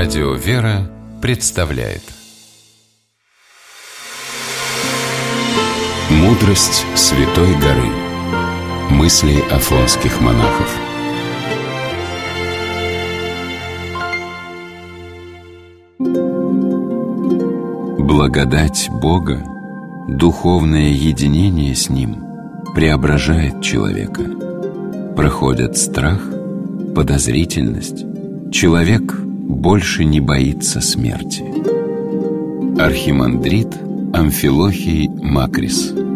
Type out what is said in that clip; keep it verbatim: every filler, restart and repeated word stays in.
Радио «Вера» представляет «Мудрость Святой горы». Мысли афонских монахов. Благодать Бога, духовное единение с Ним преображает человека. Проходят страх, подозрительность. Человек больше не боится смерти. Архимандрит Амфилохий Макрис.